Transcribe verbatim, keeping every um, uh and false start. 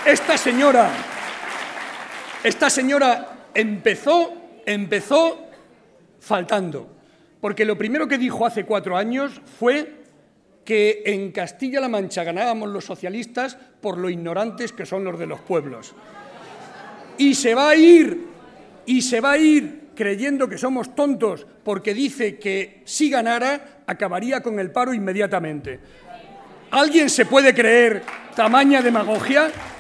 esta señora, esta señora empezó, empezó faltando, porque lo primero que dijo hace cuatro años fue que en Castilla-La Mancha ganábamos los socialistas por lo ignorantes que son los de los pueblos. Y se va a ir, y se va a ir creyendo que somos tontos porque dice que si ganara acabaría con el paro inmediatamente. ¿Alguien se puede creer tamaña demagogia?